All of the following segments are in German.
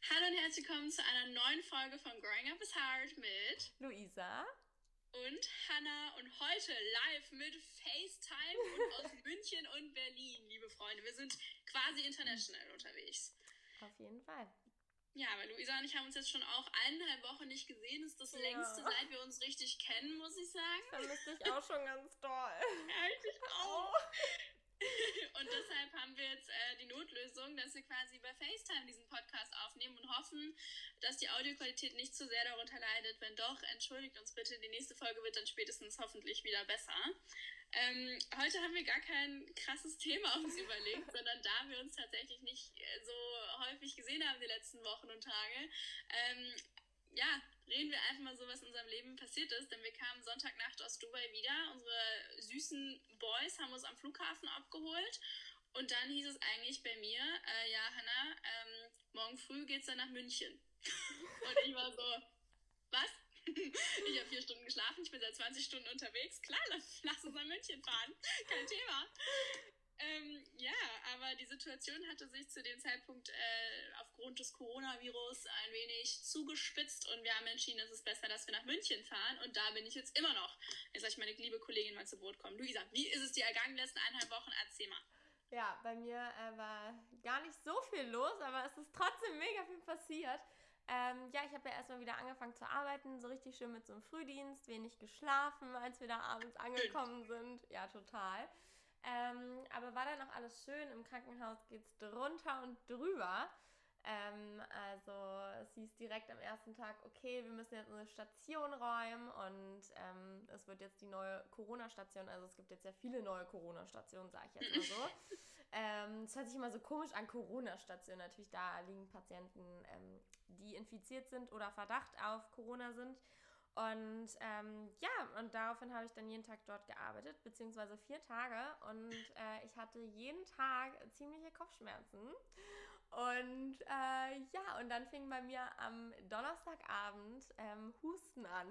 Hallo und herzlich willkommen zu einer neuen Folge von Growing Up is Hard mit Luisa und Hannah und heute live mit FaceTime und aus München und Berlin, liebe Freunde. Wir sind quasi international unterwegs. auf jeden Fall. Ja, aber Luisa und ich haben uns jetzt schon auch 1,5 Wochen nicht gesehen. Das ist das längste, seit wir uns richtig kennen, muss ich sagen. Vermisse dich auch schon ganz doll. Ja, ich auch. Und deshalb haben wir jetzt die Notlösung, dass wir quasi bei FaceTime diesen Podcast aufnehmen und hoffen, dass die Audioqualität nicht zu sehr darunter leidet. Wenn doch, entschuldigt uns bitte. Die nächste Folge wird dann spätestens hoffentlich wieder besser. Heute haben wir gar kein krasses Thema uns überlegt, sondern da wir uns tatsächlich nicht so häufig gesehen haben die letzten Wochen und Tage, reden wir einfach mal so, was in unserem Leben passiert ist, denn wir kamen Sonntagnacht aus Dubai wieder. Unsere süßen Boys haben uns am Flughafen abgeholt und dann hieß es eigentlich bei mir, Hannah, morgen früh geht's dann nach München. Und ich war so, was? Ich habe 4 Stunden geschlafen, ich bin seit 20 Stunden unterwegs. Klar, lass uns nach München fahren, kein Thema. Aber die Situation hatte sich zu dem Zeitpunkt aufgrund des Coronavirus ein wenig zugespitzt und wir haben entschieden, es ist besser, dass wir nach München fahren und da bin ich jetzt immer noch. Jetzt soll ich meine liebe Kollegin mal zu Wort kommen. Luisa, wie ist es dir ergangen die letzten 1,5 Wochen? Erzähl mal. Ja, bei mir war gar nicht so viel los, aber es ist trotzdem mega viel passiert. Ich habe ja erstmal wieder angefangen zu arbeiten, so richtig schön mit so einem Frühdienst, wenig geschlafen, als wir da abends angekommen sind. Ja, total. Aber war dann auch alles schön. Im Krankenhaus geht's drunter und drüber. Es hieß direkt am ersten Tag, okay, wir müssen jetzt eine Station räumen und es wird jetzt die neue Corona-Station, also es gibt jetzt ja viele neue Corona-Stationen, sage ich jetzt mal so. Es hört sich immer so komisch an, Corona-Station. Natürlich, da liegen Patienten, die infiziert sind oder Verdacht auf Corona sind. Und und daraufhin habe ich dann jeden Tag dort gearbeitet, beziehungsweise 4 Tage. Und ich hatte jeden Tag ziemliche Kopfschmerzen. Und und dann fing bei mir am Donnerstagabend Husten an.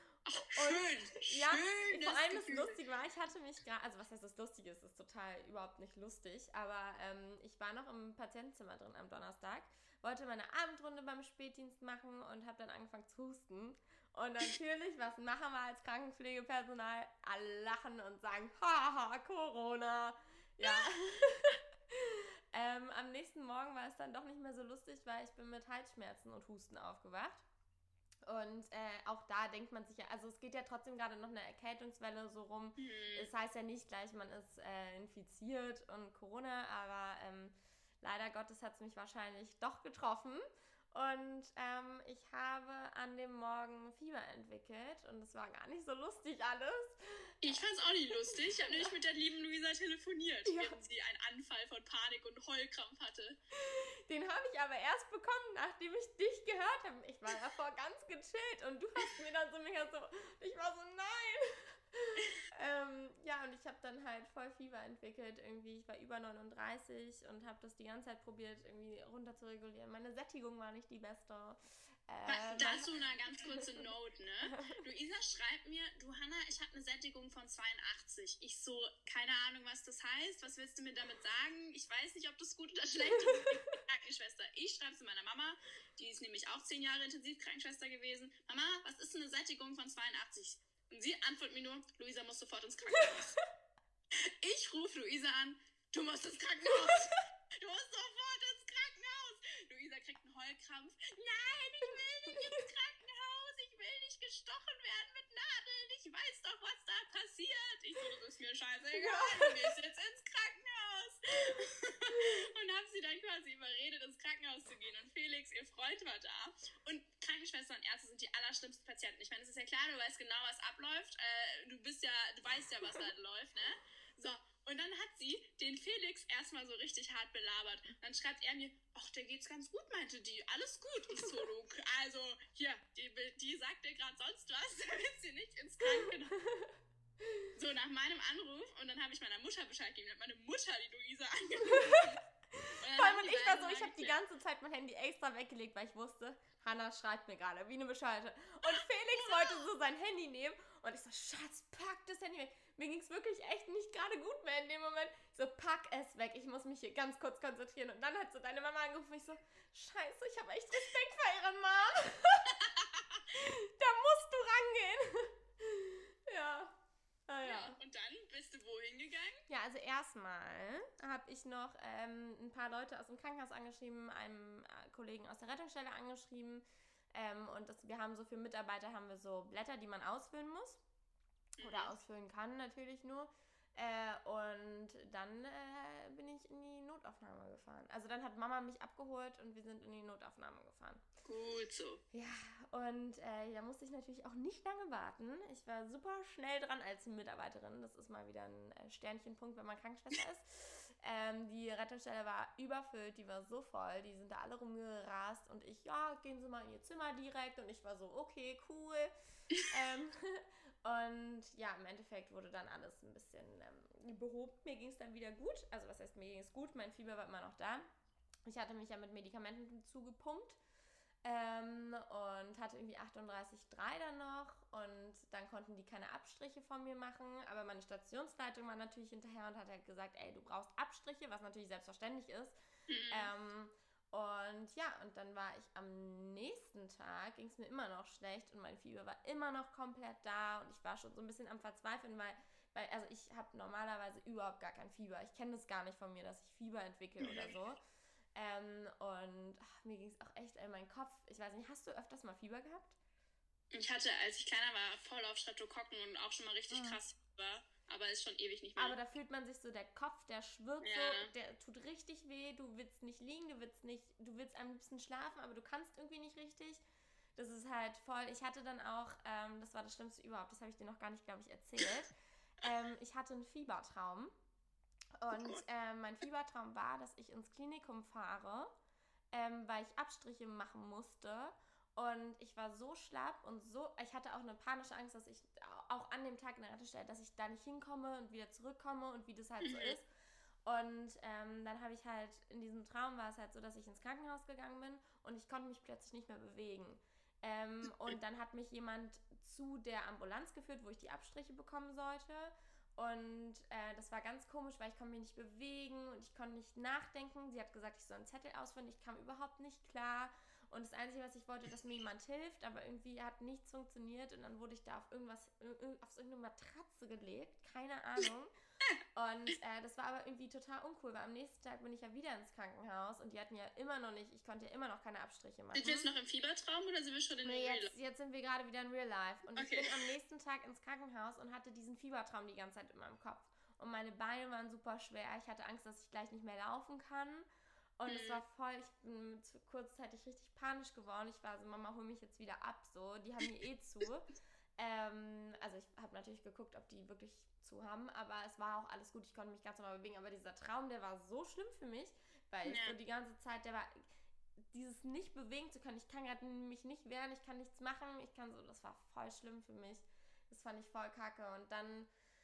Schön, vor allem das Lustige war, ich hatte mich gerade, also was heißt das Lustige, ist total überhaupt nicht lustig, aber ich war noch im Patientenzimmer drin am Donnerstag, wollte meine Abendrunde beim Spätdienst machen und habe dann angefangen zu husten. Und natürlich, was machen wir als Krankenpflegepersonal? Alle lachen und sagen, haha, Corona. Ja. Am nächsten Morgen war es dann doch nicht mehr so lustig, weil ich bin mit Halsschmerzen und Husten aufgewacht. Und auch da denkt man sich ja, also es geht ja trotzdem gerade noch eine Erkältungswelle so rum. Es heißt ja nicht gleich, man ist infiziert und Corona, aber leider Gottes hat es mich wahrscheinlich doch getroffen. Und ich habe an dem Morgen Fieber entwickelt und es war gar nicht so lustig alles. Ich fand's auch nicht lustig. Ich habe nämlich mit der lieben Luisa telefoniert, während sie einen Anfall von Panik und Heulkrampf hatte. Den habe ich aber erst bekommen, nachdem ich dich gehört habe. Ich war davor ganz gechillt und du hast mir dann so mega so, ich war so, nein. Und ich habe dann halt voll Fieber entwickelt irgendwie. Ich war über 39 und habe das die ganze Zeit probiert, irgendwie runter zu regulieren. Meine Sättigung war nicht die beste. Dazu eine ganz kurze Note, ne? Luisa schreibt mir, du Hannah, ich habe eine Sättigung von 82. Ich so, keine Ahnung, was das heißt. Was willst du mir damit sagen? Ich weiß nicht, ob das gut oder schlecht ist. Ich bin Krankenschwester. Ich schreibe es meiner Mama, die ist nämlich auch 10 Jahre Intensivkrankenschwester gewesen. Mama, was ist eine Sättigung von 82? Und sie antwortet mir nur, Luisa muss sofort ins Krankenhaus. Ich rufe Luisa an, du musst ins Krankenhaus. Du musst sofort ins Krankenhaus. Luisa kriegt einen Heulkrampf. Nein, ich will nicht ins Krankenhaus. Ich will nicht gestochen werden mit Nadeln. Ich weiß doch, was da passiert. Ich so, das ist mir scheißegal. Du gehst jetzt ins Krankenhaus. Und habe sie dann quasi überredet, ins Krankenhaus zu gehen. Und Felix, ihr Freund, war da. Und Krankenschwestern und Ärzte sind die allerschlimmsten Patienten. Ich meine, es ist ja klar, du weißt genau, was abläuft. Du weißt ja, was da läuft, ne? So. Und dann hat sie den Felix erstmal so richtig hart belabert. Dann schreibt er mir, ach, der geht's ganz gut, meinte die. Alles gut. Ich so, also, hier, die sagt dir gerade sonst was, da willst du nicht ins Krankenhaus. So, nach meinem Anruf, und dann habe ich meiner Mutter Bescheid gegeben, hat meine Mutter die Luisa angerufen. Vor allem, und ich war so, ich habe die ganze Zeit mein Handy extra weggelegt, weil ich wusste, Hannah schreibt mir gerade, wie eine Bescheuerte. Und Felix wollte so sein Handy nehmen und ich so, Schatz, pack das Handy weg. Mir ging es wirklich echt nicht gerade gut mehr in dem Moment. Ich so, pack es weg, ich muss mich hier ganz kurz konzentrieren. Und dann hat so deine Mama angerufen und ich so, scheiße, ich habe echt Respekt vor ihrer Mom. Da musst du rangehen. Ja. Ah, ja. Und dann bist du wohin gegangen? Ja, also erstmal habe ich noch ein paar Leute aus dem Krankenhaus angeschrieben, einem Kollegen aus der Rettungsstelle angeschrieben und wir haben so für Mitarbeiter haben wir so Blätter, die man ausfüllen muss oder ausfüllen kann natürlich nur und dann bin ich in die Notaufnahme gefahren. Also dann hat Mama mich abgeholt und wir sind in die Notaufnahme gefahren. Gut so. Ja, und da musste ich natürlich auch nicht lange warten. Ich war super schnell dran als Mitarbeiterin. Das ist mal wieder ein Sternchenpunkt, wenn man Krankenschwester ist. Die Rettungsstelle war überfüllt, die war so voll. Die sind da alle rumgerast und ich, ja, gehen Sie mal in Ihr Zimmer direkt. Und ich war so, okay, cool. Und ja, im Endeffekt wurde dann alles ein bisschen behoben. Mir ging es dann wieder gut. Also was heißt, mir ging es gut? Mein Fieber war immer noch da. Ich hatte mich ja mit Medikamenten zugepumpt. Und hatte irgendwie 38,3 dann noch und dann konnten die keine Abstriche von mir machen, aber meine Stationsleitung war natürlich hinterher und hat halt gesagt, ey, du brauchst Abstriche, was natürlich selbstverständlich ist. Und ja, und dann war ich am nächsten Tag, ging es mir immer noch schlecht und mein Fieber war immer noch komplett da und ich war schon so ein bisschen am Verzweifeln, weil also ich habe normalerweise überhaupt gar kein Fieber. Ich kenne das gar nicht von mir, dass ich Fieber entwickle oder so. Und mir ging es auch echt in meinen Kopf. Ich weiß nicht, hast du öfters mal Fieber gehabt? Ich hatte, als ich kleiner war, voll auf Streptokokken und auch schon mal richtig krass Fieber, aber ist schon ewig nicht mehr. Aber da fühlt man sich so, der Kopf, der schwirrt so, der tut richtig weh, du willst nicht liegen, du willst am liebsten schlafen, aber du kannst irgendwie nicht richtig. Das ist halt voll, ich hatte dann auch, das war das Schlimmste überhaupt, das habe ich dir noch gar nicht, glaube ich, erzählt. Ich hatte einen Fiebertraum. Und mein Fiebertraum war, dass ich ins Klinikum fahre, weil ich Abstriche machen musste. Und ich war so schlapp und ich hatte auch eine panische Angst, dass ich auch an dem Tag in der Rettungsstelle, dass ich da nicht hinkomme und wieder zurückkomme und wie das halt so ist. Und dann habe ich halt, in diesem Traum war es halt so, dass ich ins Krankenhaus gegangen bin und ich konnte mich plötzlich nicht mehr bewegen. Und dann hat mich jemand zu der Ambulanz geführt, wo ich die Abstriche bekommen sollte. Und das war ganz komisch, weil ich konnte mich nicht bewegen und ich konnte nicht nachdenken. Sie hat gesagt, ich soll einen Zettel ausfüllen. Ich kam überhaupt nicht klar. Und das Einzige, was ich wollte, dass mir jemand hilft, aber irgendwie hat nichts funktioniert. Und dann wurde ich da auf irgendeine Matratze gelegt. Keine Ahnung. Und das war aber irgendwie total uncool, weil am nächsten Tag bin ich ja wieder ins Krankenhaus und die hatten ja immer noch nicht, ich konnte ja immer noch keine Abstriche machen. Sind wir jetzt noch im Fiebertraum oder sind wir schon in Real Life? Jetzt sind wir gerade wieder in Real Life. Und ich bin am nächsten Tag ins Krankenhaus und hatte diesen Fiebertraum die ganze Zeit in meinem Kopf. Und meine Beine waren super schwer. Ich hatte Angst, dass ich gleich nicht mehr laufen kann. Und es war voll, ich bin kurzzeitig richtig panisch geworden. Ich war so, Mama, hol mich jetzt wieder ab, so. Die haben mir zu. Also ich habe natürlich geguckt, ob die wirklich zu haben, aber es war auch alles gut, ich konnte mich ganz normal bewegen, aber dieser Traum, der war so schlimm für mich, weil ich so die ganze Zeit, dieses nicht bewegen zu können, ich kann gerade mich nicht wehren, ich kann nichts machen, das war voll schlimm für mich, das fand ich voll kacke und dann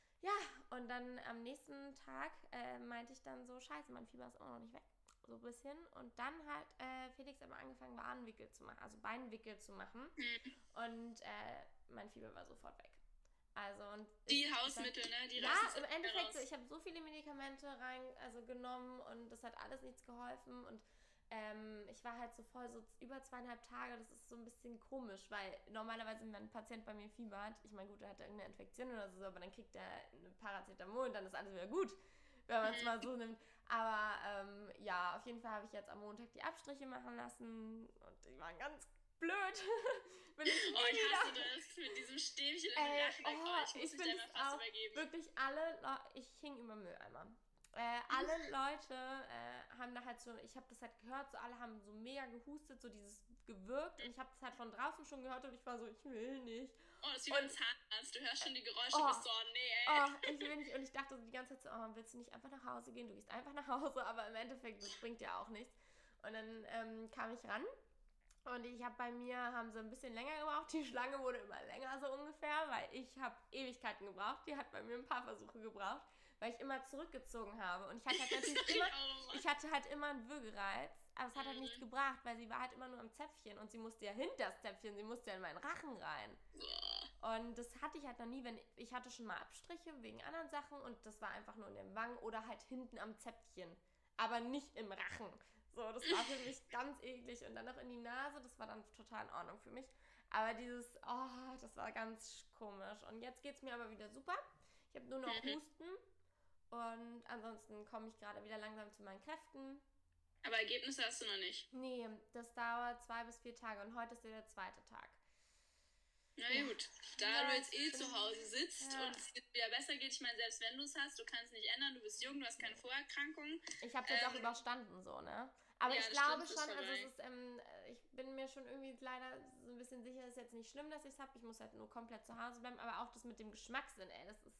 am nächsten Tag meinte ich dann so, scheiße, mein Fieber ist auch noch nicht weg, so ein bisschen und dann hat Felix aber angefangen, Wadenwickel zu machen, also Beinwickel zu machen und mein Fieber war sofort weg. Also und die Hausmittel, ne? Die ja, im Endeffekt so, ich habe so viele Medikamente genommen und das hat alles nichts geholfen und ich war halt so voll, so über 2,5 Tage, das ist so ein bisschen komisch, weil normalerweise, wenn ein Patient bei mir Fieber hat, ich meine, gut, er hat irgendeine Infektion oder so, aber dann kriegt er eine Paracetamol und dann ist alles wieder gut, wenn man es mal so nimmt. Aber ja, auf jeden Fall habe ich jetzt am Montag die Abstriche machen lassen und die waren ganz blöd. Ich hasse das mit diesem Stäbchen in den Nacken. Ich finde es auch wirklich ich hing über Mülleimer. Alle Leute haben da halt so, ich habe das halt gehört, so alle haben so mega gehustet, so dieses gewirkt und ich habe das halt von draußen schon gehört und ich war so, ich will nicht. Oh, das ist wie beim Zahnarzt, du hörst schon die Geräusche und bist so, nee, ey. Ich will nicht und ich dachte so die ganze Zeit so, willst du nicht einfach nach Hause gehen? Du gehst einfach nach Hause, aber im Endeffekt, das bringt ja auch nichts. Und dann kam ich ran. Und haben sie ein bisschen länger gebraucht. Die Schlange wurde immer länger so ungefähr, weil ich habe Ewigkeiten gebraucht. Die hat bei mir ein paar Versuche gebraucht, weil ich immer zurückgezogen habe. Und ich hatte halt natürlich ich hatte halt immer einen Würgereiz, aber es hat halt nichts gebracht, weil sie war halt immer nur am Zäpfchen und sie musste ja hinter das Zäpfchen, sie musste ja in meinen Rachen rein. Und das hatte ich halt noch nie, wenn ich hatte schon mal Abstriche wegen anderen Sachen und das war einfach nur in den Wangen oder halt hinten am Zäpfchen, aber nicht im Rachen. So, das war für mich ganz eklig und dann noch in die Nase, das war dann total in Ordnung für mich. Aber das war ganz komisch. Und jetzt geht's mir aber wieder super. Ich habe nur noch Husten und ansonsten komme ich gerade wieder langsam zu meinen Kräften. Aber Ergebnisse hast du noch nicht? Nee, das dauert 2 bis 4 Tage und heute ist ja der 2. Tag. Na gut, da du jetzt zu Hause sitzt und es dir wieder besser geht, ich meine, selbst wenn du es hast, du kannst nicht ändern, du bist jung, du hast keine Vorerkrankung. Ich habe das auch überstanden, so, ne? Aber ich glaube schon, also es ist, ich bin mir schon irgendwie leider so ein bisschen sicher, es ist jetzt nicht schlimm, dass ich es habe. Ich muss halt nur komplett zu Hause bleiben, aber auch das mit dem Geschmackssinn, das ist,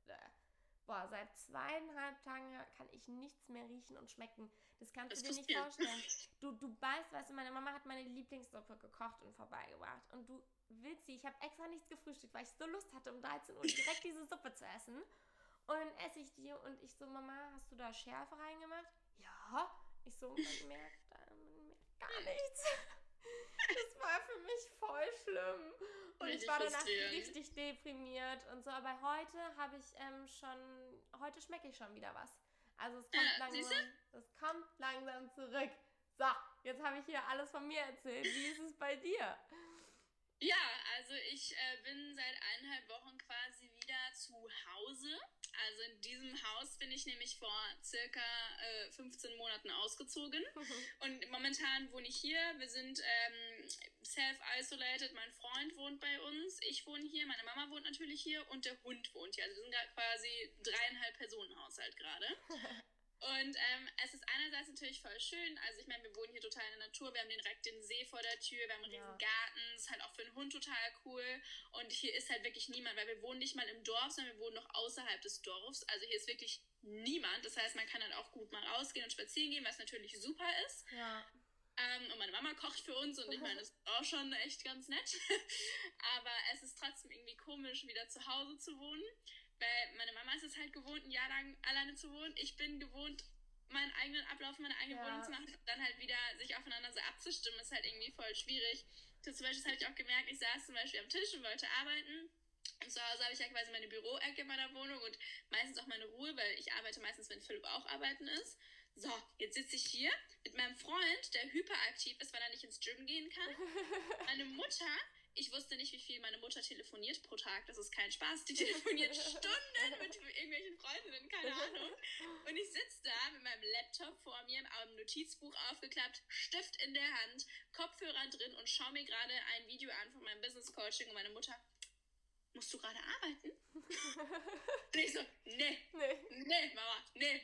seit 2,5 Tagen kann ich nichts mehr riechen und schmecken. Das kannst du dir nicht vorstellen. Du beißt, weißt du, meine Mama hat meine Lieblingssuppe gekocht und vorbeigebracht und du willst sie, ich habe extra nichts gefrühstückt, weil ich so Lust hatte, um 13 Uhr direkt diese Suppe zu essen. Und dann esse ich die und ich so, Mama, hast du da Schärfe reingemacht? Ja. Ich so, man merkt gar nichts. Das war für mich voll schlimm. Und ich war danach richtig deprimiert und so. Aber heute habe ich heute schmecke ich schon wieder was. Also es kommt langsam zurück. So, jetzt habe ich hier alles von mir erzählt. Wie ist es bei dir? Ja, also ich bin seit 1,5 Wochen quasi wieder zu Hause. Also in diesem Haus bin ich nämlich vor circa 15 Monaten ausgezogen. Und momentan wohne ich hier. Wir sind self-isolated. Mein Freund wohnt bei uns. Ich wohne hier. Meine Mama wohnt natürlich hier. Und der Hund wohnt hier. Also wir sind quasi 3,5 Personen Haushalt gerade. Und es ist einerseits natürlich voll schön, also ich meine, wir wohnen hier total in der Natur, wir haben direkt den See vor der Tür, wir haben einen riesen Garten, das ist halt auch für einen Hund total cool und hier ist halt wirklich niemand, weil wir wohnen nicht mal im Dorf, sondern wir wohnen noch außerhalb des Dorfs, also hier ist wirklich niemand, das heißt, man kann halt auch gut mal rausgehen und spazieren gehen, was natürlich super ist. Ja. Und meine Mama kocht für uns und ich meine, das ist auch schon echt ganz nett, aber es ist trotzdem irgendwie komisch, wieder zu Hause zu wohnen. Weil meine Mama ist es halt gewohnt, ein Jahr lang alleine zu wohnen. Ich bin gewohnt, meinen eigenen Ablauf, meine eigene Wohnung zu machen und dann halt wieder sich aufeinander so abzustimmen, ist halt irgendwie voll schwierig. Zum Beispiel, das habe ich auch gemerkt, ich saß zum Beispiel am Tisch und wollte arbeiten. Und zu Hause habe ich ja quasi meine Büroecke in meiner Wohnung und meistens auch meine Ruhe, weil ich arbeite meistens, wenn Philipp auch arbeiten ist. So, jetzt sitze ich hier mit meinem Freund, der hyperaktiv ist, weil er nicht ins Gym gehen kann. Meine Mutter... Ich wusste nicht, wie viel meine Mutter telefoniert pro Tag. Das ist kein Spaß. Die telefoniert Stunden mit irgendwelchen Freundinnen, keine Ahnung. Und ich sitze da mit meinem Laptop vor mir, am Notizbuch aufgeklappt, Stift in der Hand, Kopfhörer drin und schaue mir gerade ein Video an von meinem Business Coaching und meine Mutter, musst du gerade arbeiten? Und ich so, nee, Mama, nee.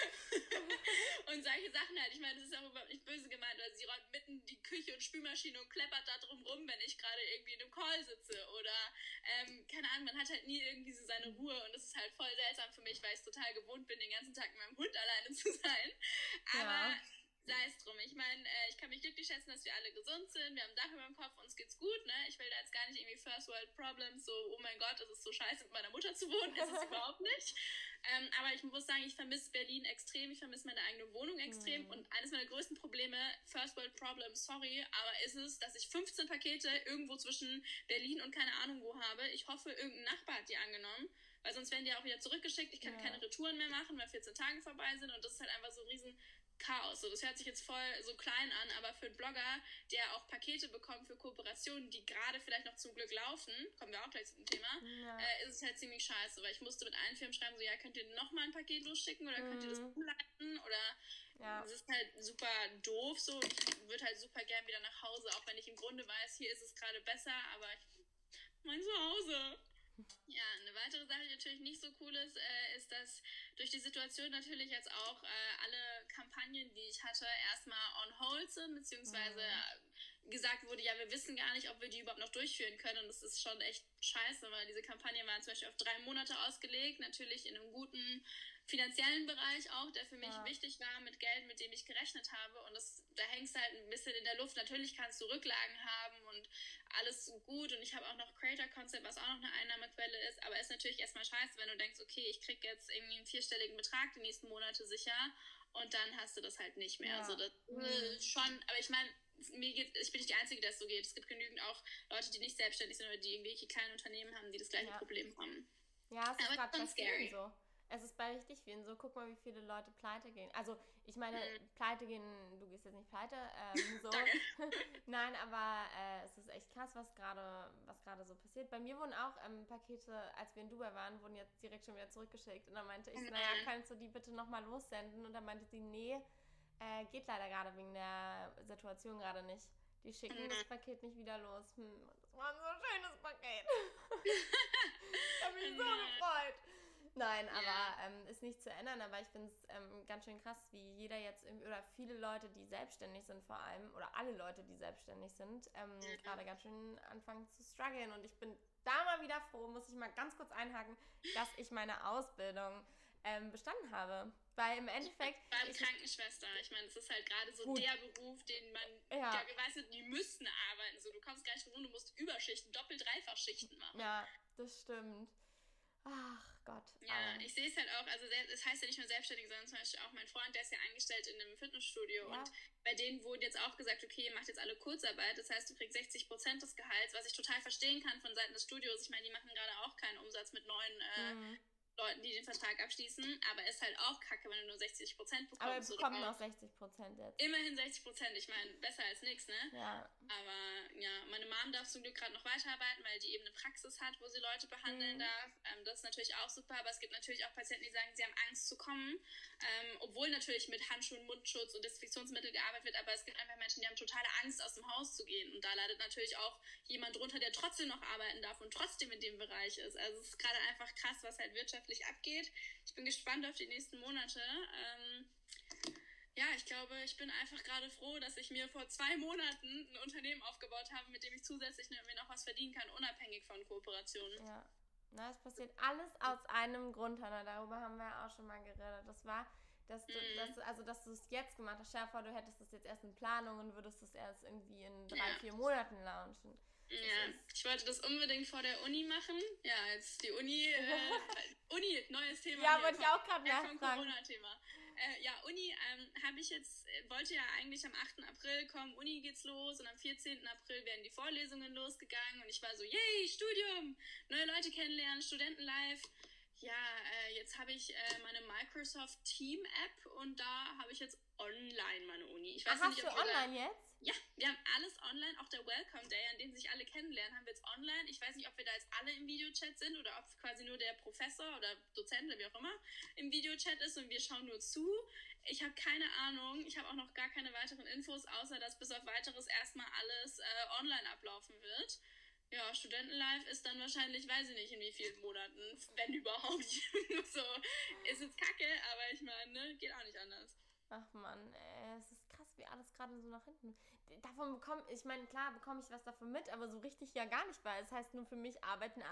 Und solche Sachen halt, ich meine, das ist auch überhaupt nicht böse gemeint, weil sie räumt mitten die Küche und Spülmaschine und kleppert da drum rum, wenn ich gerade irgendwie in einem Call sitze oder, keine Ahnung, man hat halt nie irgendwie so seine Ruhe und das ist halt voll seltsam für mich, weil ich es total gewohnt bin, den ganzen Tag mit meinem Hund alleine zu sein, aber sei es drum. Ich meine, ich kann mich glücklich schätzen, dass wir alle gesund sind, wir haben ein Dach über dem Kopf, uns geht's gut, ne? Ich will da jetzt gar nicht irgendwie First World Problems, so, oh mein Gott, es ist so scheiße, mit meiner Mutter zu wohnen, ist es überhaupt nicht. Aber ich muss sagen, ich vermisse Berlin extrem, ich vermisse meine eigene Wohnung extrem und eines meiner größten Probleme, First World Problems, sorry, aber ist es, dass ich 15 Pakete irgendwo zwischen Berlin und keine Ahnung wo habe. Ich hoffe, irgendein Nachbar hat die angenommen, weil sonst werden die auch wieder zurückgeschickt. Ich kann keine Retouren mehr machen, weil 14 Tage vorbei sind und das ist halt einfach so ein riesen Chaos. So, das hört sich jetzt voll so klein an, aber für einen Blogger, der auch Pakete bekommt für Kooperationen, die gerade vielleicht noch zum Glück laufen, kommen wir auch gleich zum Thema, ist es halt ziemlich scheiße, weil ich musste mit allen Firmen schreiben, so, ja, könnt ihr nochmal ein Paket losschicken oder könnt ihr das umleiten oder das ist halt super doof so und ich würde halt super gern wieder nach Hause, auch wenn ich im Grunde weiß, hier ist es gerade besser, aber mein Zuhause. Ja, eine weitere Sache, die natürlich nicht so cool ist, ist, dass durch die Situation natürlich jetzt auch alle Kampagnen, die ich hatte, erstmal on hold sind, beziehungsweise gesagt wurde, ja, wir wissen gar nicht, ob wir die überhaupt noch durchführen können und das ist schon echt scheiße, weil diese Kampagnen waren zum Beispiel auf 3 Monate ausgelegt, natürlich in einem guten finanziellen Bereich auch, der für mich Ja. wichtig war, mit Geld, mit dem ich gerechnet habe. Und da hängst du halt ein bisschen in der Luft. Natürlich kannst du Rücklagen haben und alles gut. Und ich habe auch noch Creator Concept, was auch noch eine Einnahmequelle ist. Aber es ist natürlich erstmal scheiße, wenn du denkst, okay, ich kriege jetzt irgendwie einen 4-stelligen Betrag die nächsten Monate sicher. Und dann hast du das halt nicht mehr. Ja. Also das schon, aber ich meine, ich bin nicht die Einzige, der es so geht. Es gibt genügend auch Leute, die nicht selbstständig sind oder die irgendwelche kleinen Unternehmen haben, die das gleiche Problem haben. Ja, es ist Aber gerade bei schon scary. vielen so. Es ist bei richtig vielen so. Guck mal, wie viele Leute pleite gehen. Also, ich meine, pleite gehen, du gehst jetzt nicht pleite, so. Nein, aber es ist echt krass, was gerade so passiert. Bei mir wurden auch Pakete, als wir in Dubai waren, wurden jetzt direkt schon wieder zurückgeschickt. Und dann meinte ich, naja, kannst du die bitte nochmal lossenden? Und dann meinte sie, nee, geht leider gerade wegen der Situation gerade nicht. Die schicken das Paket nicht wieder los. Das war ein so schönes Paket. Ich habe mich so gefreut. Nein, aber ist nicht zu ändern, aber ich finde es ganz schön krass, wie jeder jetzt, oder viele Leute, die selbstständig sind vor allem, oder alle Leute, die selbstständig sind, gerade ganz schön anfangen zu strugglen. Und ich bin da mal wieder froh, muss ich mal ganz kurz einhaken, dass ich meine Ausbildung bestanden habe. Weil im Endeffekt... Vor allem Krankenschwester. Ich meine, das ist halt gerade so der Beruf, den man... Ja, weißt du, die müssen arbeiten. So, du kommst gar nicht drum, du musst Überschichten, Doppel-Dreifach-Schichten machen. Ja, das stimmt. Ach Gott. Ja, ich sehe es halt auch, also es heißt ja nicht nur selbstständig, sondern zum Beispiel auch mein Freund, der ist ja angestellt in einem Fitnessstudio und bei denen wurde jetzt auch gesagt, okay, ihr macht jetzt alle Kurzarbeit, das heißt, du kriegst 60% des Gehalts, was ich total verstehen kann von Seiten des Studios. Ich meine, die machen gerade auch keinen Umsatz mit neuen Leuten, die den Vertrag abschließen, aber ist halt auch kacke, wenn du nur 60% bekommst. Aber wir bekommen noch 60% jetzt. Immerhin 60%, ich meine, besser als nichts, ne? Ja. Aber ja, meine Mom darf zum Glück gerade noch weiterarbeiten, weil die eben eine Praxis hat, wo sie Leute behandeln darf. Das ist natürlich auch super, aber es gibt natürlich auch Patienten, die sagen, sie haben Angst zu kommen, obwohl natürlich mit Handschuhen, Mundschutz und Desinfektionsmittel gearbeitet wird, aber es gibt einfach Menschen, die haben totale Angst, aus dem Haus zu gehen und da leidet natürlich auch jemand drunter, der trotzdem noch arbeiten darf und trotzdem in dem Bereich ist. Also es ist gerade einfach krass, was halt wirtschaftlich abgeht. Ich bin gespannt auf die nächsten Monate. Ja, ich glaube, ich bin einfach gerade froh, dass ich mir vor 2 Monaten ein Unternehmen aufgebaut habe, mit dem ich zusätzlich mir noch was verdienen kann, unabhängig von Kooperationen. Ja, na, es passiert alles aus einem Grund, Hannah. Darüber haben wir ja auch schon mal geredet. Das war, dass du es jetzt gemacht hast. Stell dir vor, du hättest das jetzt erst in Planung und würdest es erst irgendwie in 3-4 Monaten launchen. Ja, ich wollte das unbedingt vor der Uni machen. Ja, jetzt die Uni, neues Thema. Ja, wollte ich auch gerade nachfragen. Corona-Thema. Ja, Uni wollte ja eigentlich am 8. April kommen, Uni geht's los und am 14. April werden die Vorlesungen losgegangen und ich war so, yay, Studium, neue Leute kennenlernen, Studentenlife. Ja, jetzt habe ich meine Microsoft Team App und da habe ich jetzt online meine Uni. Ich weiß hast du online jetzt? Ja, wir haben alles online, auch der Welcome Day, an dem sich alle kennenlernen, haben wir jetzt online. Ich weiß nicht, ob wir da jetzt alle im Videochat sind oder ob quasi nur der Professor oder Dozent oder wie auch immer im Videochat ist und wir schauen nur zu. Ich habe keine Ahnung, ich habe auch noch gar keine weiteren Infos, außer dass bis auf Weiteres erstmal alles online ablaufen wird. Ja, Studentenlife ist dann wahrscheinlich, weiß ich nicht, in wie vielen Monaten, wenn überhaupt. So, ist jetzt kacke, aber ich meine, ne, geht auch nicht anders. Ach Mann, es ist krass, wie alles gerade so nach hinten. Davon bekomme ich was davon mit, aber so richtig ja gar nicht, weil es heißt nur für mich arbeiten.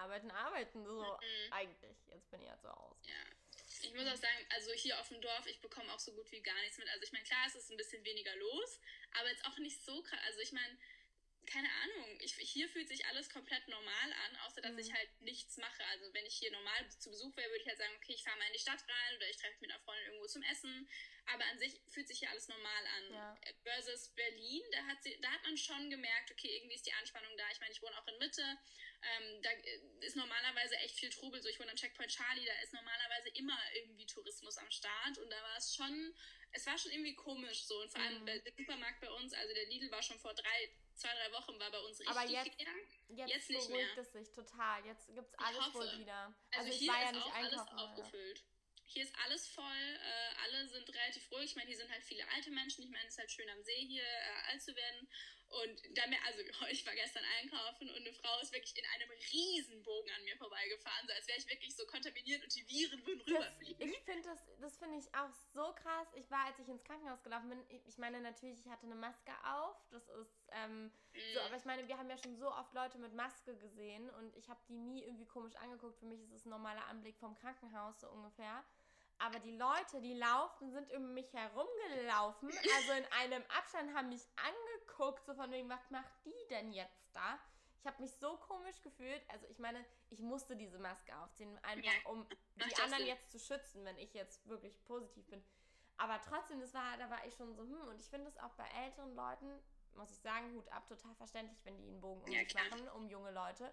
So eigentlich. Jetzt bin ich ja zu Hause. Ja. Ich muss auch sagen, also hier auf dem Dorf, ich bekomme auch so gut wie gar nichts mit. Also ich meine, klar, es ist ein bisschen weniger los, aber jetzt auch nicht so krass. Also ich meine, keine Ahnung, hier fühlt sich alles komplett normal an, außer dass ich halt nichts mache. Also wenn ich hier normal zu Besuch wäre, würde ich halt sagen, okay, ich fahre mal in die Stadt rein oder ich treffe mich mit einer Freundin irgendwo zum Essen. Aber an sich fühlt sich hier alles normal an. Ja. Versus Berlin, da hat man schon gemerkt, okay, irgendwie ist die Anspannung da. Ich meine, ich wohne auch in Mitte. Da ist normalerweise echt viel Trubel. So, ich wohne am Checkpoint Charlie, da ist normalerweise immer irgendwie Tourismus am Start. Und da war es war schon irgendwie komisch so. Und vor allem der Supermarkt bei uns, also der Lidl war schon vor 2-3 Wochen war bei uns richtig leer. Jetzt nicht mehr. Beruhigt es sich total. Jetzt gibt es alles wohl wieder. Also ich hier war ja ist nicht auch einkaufen, alles aufgefüllt. Hier ist alles voll, alle sind relativ ruhig. Ich meine, hier sind halt viele alte Menschen. Ich meine, es ist halt schön am See hier alt zu werden. Und ich war gestern einkaufen und eine Frau ist wirklich in einem Riesenbogen an mir vorbeigefahren, so als wäre ich wirklich so kontaminiert und die Viren würden rüberfliegen. Ich finde das finde ich auch so krass. Ich war, als ich ins Krankenhaus gelaufen bin, ich meine natürlich, ich hatte eine Maske auf, das ist so, aber ich meine, wir haben ja schon so oft Leute mit Maske gesehen und ich habe die nie irgendwie komisch angeguckt. Für mich ist es ein normaler Anblick vom Krankenhaus, so ungefähr. Aber die Leute, die sind um mich herumgelaufen, also in einem Abstand, haben mich angeguckt, so von wegen, was macht die denn jetzt da? Ich habe mich so komisch gefühlt. Also ich meine, ich musste diese Maske aufziehen, einfach um die anderen jetzt zu schützen, wenn ich jetzt wirklich positiv bin. Aber trotzdem, da war ich schon so, und ich finde es auch bei älteren Leuten, muss ich sagen, Hut ab, total verständlich, wenn die einen Bogen um sich machen, um junge Leute.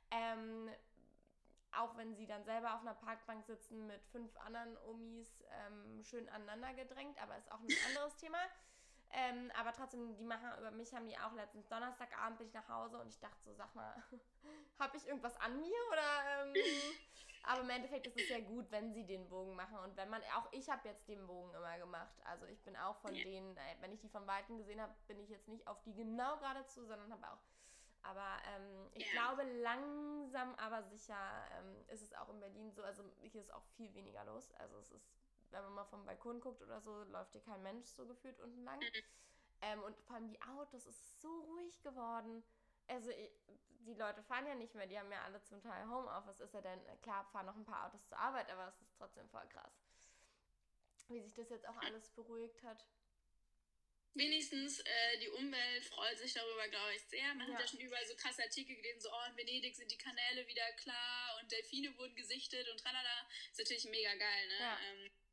Auch wenn sie dann selber auf einer Parkbank sitzen mit 5 anderen Omis, schön aneinander gedrängt, aber ist auch ein anderes Thema. Aber trotzdem, über mich haben die auch letztens Donnerstagabend bin ich nach Hause und ich dachte so, sag mal, habe ich irgendwas an mir oder aber im Endeffekt ist es ja gut, wenn sie den Bogen machen und ich habe jetzt den Bogen immer gemacht, also ich bin auch von denen, wenn ich die von Weitem gesehen habe, bin ich jetzt nicht auf die genau geradezu, sondern habe auch, aber ich glaube langsam, aber sicher ist es auch in Berlin so, also hier ist auch viel weniger los, also es ist, wenn man mal vom Balkon guckt oder so, läuft hier kein Mensch so gefühlt unten lang. Und vor allem die Autos, es ist so ruhig geworden. Also die Leute fahren ja nicht mehr, die haben ja alle zum Teil Homeoffice. Ist ja dann, klar, fahren noch ein paar Autos zur Arbeit, aber es ist trotzdem voll krass. Wie sich das jetzt auch alles beruhigt hat. Wenigstens die Umwelt freut sich darüber, glaube ich, sehr. Man hat ja schon überall so krasse Artikel gelesen, so, in Venedig sind die Kanäle wieder klar und Delfine wurden gesichtet und tralala. Ist natürlich mega geil, ne? Ja.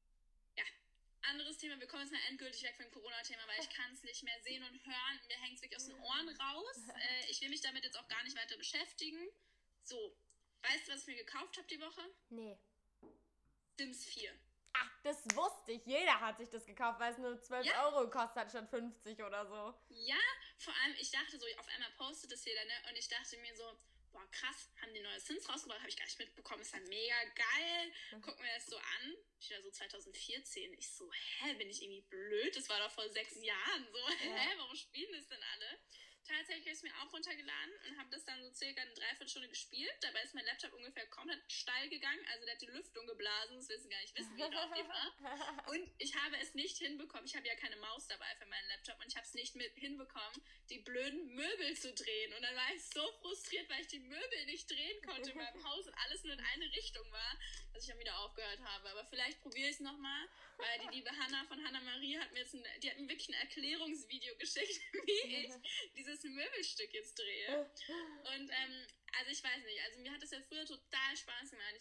Anderes Thema, wir kommen jetzt mal endgültig weg vom Corona-Thema, weil ich kann es nicht mehr sehen und hören. Mir hängt es wirklich aus den Ohren raus. Ich will mich damit jetzt auch gar nicht weiter beschäftigen. So, weißt du, was ich mir gekauft habe die Woche? Nee. Sims 4. Ach, das wusste ich. Jeder hat sich das gekauft, weil es nur 12 Euro gekostet hat, statt 50 oder so. Ja, vor allem, ich dachte so, auf einmal postet das jeder, ne? Und ich dachte mir so, boah, krass, haben die neue Sims rausgebracht, habe ich gar nicht mitbekommen, ist ja mega geil. Guck mir das so an, ich war so 2014, ich so, bin ich irgendwie blöd? Das war doch vor 6 Jahren so, warum spielen das denn alle? Tatsächlich habe ich es mir auch runtergeladen und habe das dann so circa eine Dreiviertelstunde gespielt. Dabei ist mein Laptop ungefähr komplett steil gegangen. Also der hat die Lüftung geblasen, das willst du gar nicht wissen, wie drauf die war. Und ich habe es nicht hinbekommen, ich habe ja keine Maus dabei für meinen Laptop und ich habe es nicht hinbekommen, die blöden Möbel zu drehen. Und dann war ich so frustriert, weil ich die Möbel nicht drehen konnte in meinem Haus und alles nur in eine Richtung war, dass ich dann wieder aufgehört habe. Aber vielleicht probiere ich es nochmal, weil die liebe Hanna von Hanna Marie hat mir wirklich ein Erklärungsvideo geschickt, wie ich dieses Möbelstück jetzt drehe. Und also ich weiß nicht, also mir hat das ja früher total Spaß gemacht.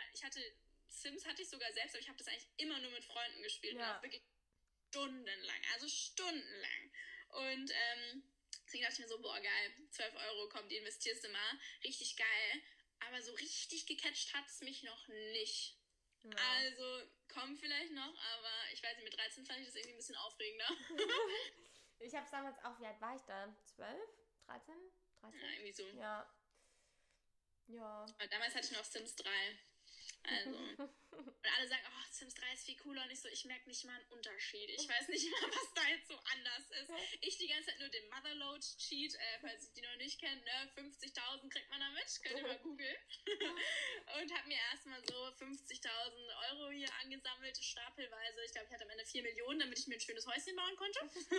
Sims hatte ich sogar selbst, aber ich habe das eigentlich immer nur mit Freunden gespielt. Ja. Und auch wirklich stundenlang. Und deswegen dachte ich mir so, boah geil, 12 Euro, komm, die investierst du mal. Richtig geil. Aber so richtig gecatcht hat es mich noch nicht. Ja. Also, kommt vielleicht noch, aber ich weiß nicht, mit 13 fand ich das irgendwie ein bisschen aufregender. Ich hab's damals auch, wie alt war ich da? 12? 13? Ja, irgendwie so. Ja. Aber damals hatte ich noch Sims 3. Also. Und alle sagen, Sims 3 ist viel cooler und ich merke nicht mal einen Unterschied. Ich weiß nicht mal, was da jetzt so anders ist. Ich die ganze Zeit nur den Motherload-Cheat, falls ich die noch nicht kenne, ne? 50.000 kriegt man damit, könnt ihr mal googeln. Und habe mir erstmal so 50.000 Euro hier angesammelt, stapelweise. Ich glaube, ich hatte am Ende 4 Millionen, damit ich mir ein schönes Häuschen bauen konnte.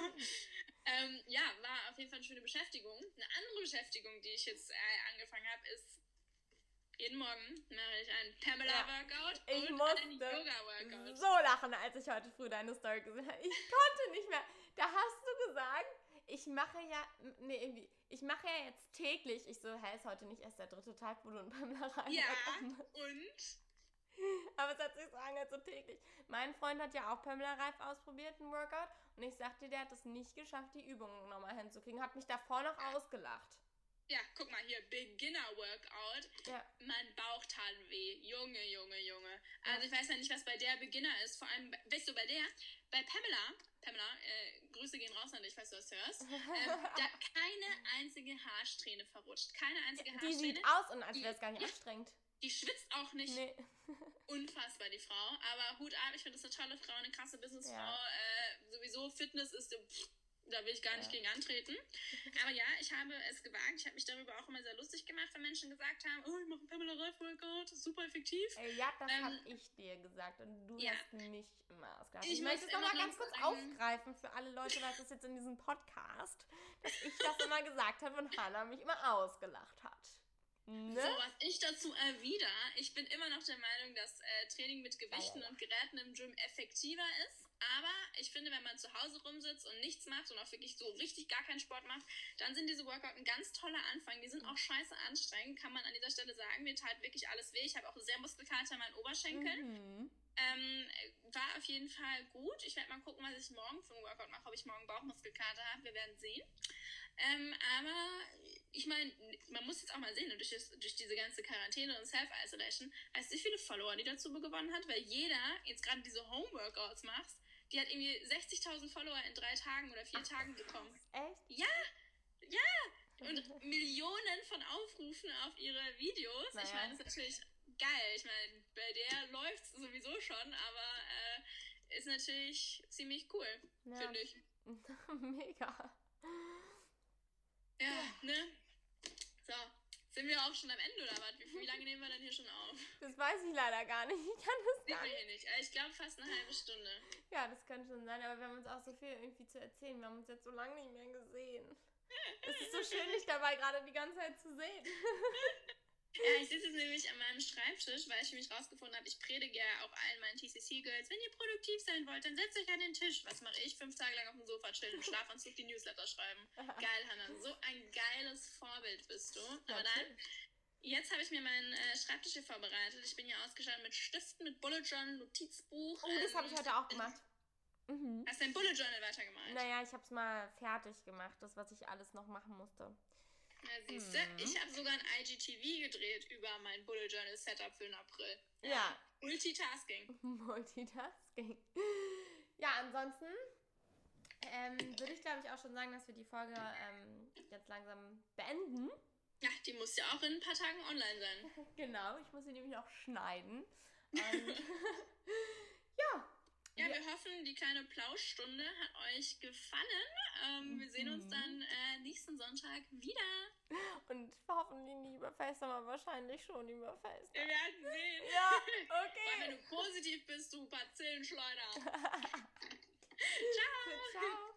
War auf jeden Fall eine schöne Beschäftigung. Eine andere Beschäftigung, die ich jetzt angefangen habe, ist jeden Morgen mache ich einen Pamela-Workout und einen Yoga-Workout. So lachen, als ich heute früh deine Story gesehen habe. Ich konnte nicht mehr. Da hast du gesagt, ich mache ja jetzt täglich. Ich so, ist heute nicht erst der 3. Tag, wo du in Pamela rein und? Aber es hat sich so angehört, so täglich. Mein Freund hat ja auch Pamela Reif ausprobiert, ein Workout. Und ich sagte, der hat es nicht geschafft, die Übungen nochmal hinzukriegen. Hat mich davor noch ausgelacht. Ja, guck mal hier, Beginner-Workout. Ja. Mein Bauch tat weh. Junge. Also ich weiß ja nicht, was bei der Beginner ist. Vor allem, weißt du, bei Pamela, Grüße gehen raus an dich, falls du das hörst, da keine einzige Haarsträhne verrutscht. Keine einzige Haarsträne. Die sieht aus, und als wäre es gar nicht anstrengend. Die schwitzt auch nicht. Nee. Unfassbar, die Frau. Aber Hut ab, ich finde das eine tolle Frau, eine krasse Businessfrau. Ja. Sowieso Fitness ist... Da will ich gar nicht gegen antreten. Aber ja, ich habe es gewagt. Ich habe mich darüber auch immer sehr lustig gemacht, wenn Menschen gesagt haben, ich mache einen Pamela Reif Workout, super effektiv. Ja, das habe ich dir gesagt und du hast mich immer ausgelacht. Ich möchte es nochmal ganz kurz aufgreifen für alle Leute, weil es jetzt in diesem Podcast, dass ich das immer gesagt habe und Hannah mich immer ausgelacht hat. Ne? So, was ich dazu erwidere, ich bin immer noch der Meinung, dass Training mit Gewichten und Geräten im Gym effektiver ist. Aber ich finde, wenn man zu Hause rumsitzt und nichts macht und auch wirklich so richtig gar keinen Sport macht, dann sind diese Workout ein ganz toller Anfang. Die sind auch scheiße anstrengend, kann man an dieser Stelle sagen. Mir tat wirklich alles weh. Ich habe auch sehr Muskelkater in meinen Oberschenkeln. War auf jeden Fall gut. Ich werde mal gucken, was ich morgen für ein Workout mache, ob ich morgen Bauchmuskelkater habe. Wir werden sehen. Aber ich meine, man muss jetzt auch mal sehen, ne, durch diese ganze Quarantäne und Self-Isolation, weißt du, wie viele Follower die dazu gewonnen hat? Weil jeder jetzt gerade diese Home-Workouts macht, die hat irgendwie 60.000 Follower in 3 Tagen oder 4 Tagen bekommen. Echt? Ja! Und Millionen von Aufrufen auf ihre Videos. Naja. Ich meine, das ist natürlich geil. Ich meine, bei der läuft es sowieso schon, aber ist natürlich ziemlich cool, finde ich. Mega. Ja, ne? So, sind wir auch schon am Ende oder was? Wie lange nehmen wir denn hier schon auf? Das weiß ich leider gar nicht. Ich kann das Sieht gar man nicht. hier nicht. Ich glaube fast eine halbe Stunde. Ja, das kann schon sein, aber wir haben uns auch so viel irgendwie zu erzählen. Wir haben uns jetzt so lange nicht mehr gesehen. Es ist so schön, dich dabei gerade die ganze Zeit zu sehen. Ja, ich sitze jetzt nämlich an meinem Schreibtisch, weil ich für mich rausgefunden habe, ich predige ja auch allen meinen TCC-Girls, wenn ihr produktiv sein wollt, dann setzt euch an den Tisch. Was mache ich? 5 Tage lang auf dem Sofa chillen, im Schlafanzug die Newsletter schreiben. Geil, Hannah. So ein geiles Vorbild bist du. Aber dann, jetzt habe ich mir meinen Schreibtisch hier vorbereitet. Ich bin hier ausgestattet mit Stiften, mit Bullet Journal, Notizbuch. Oh, das habe ich heute auch gemacht. Hast du dein Bullet Journal weitergemalt? Naja, ich habe es mal fertig gemacht, das, was ich alles noch machen musste. Na, siehst du, ich habe sogar ein IGTV gedreht über mein Bullet Journal Setup für den April. Ja. Multitasking. Multitasking. Ja, ansonsten würde ich, glaube ich, auch schon sagen, dass wir die Folge jetzt langsam beenden. Ja, die muss ja auch in ein paar Tagen online sein. Genau, ich muss sie nämlich auch schneiden. Und ja. Ja, wir hoffen, die kleine Plauschstunde hat euch gefallen. Wir sehen uns dann nächsten Sonntag wieder. Und hoffentlich nicht über FaceTime, aber wahrscheinlich schon über FaceTime. Wir werden sehen. Ja, okay. Weil wenn du positiv bist, du Bazillenschleuder. Ciao. Ciao.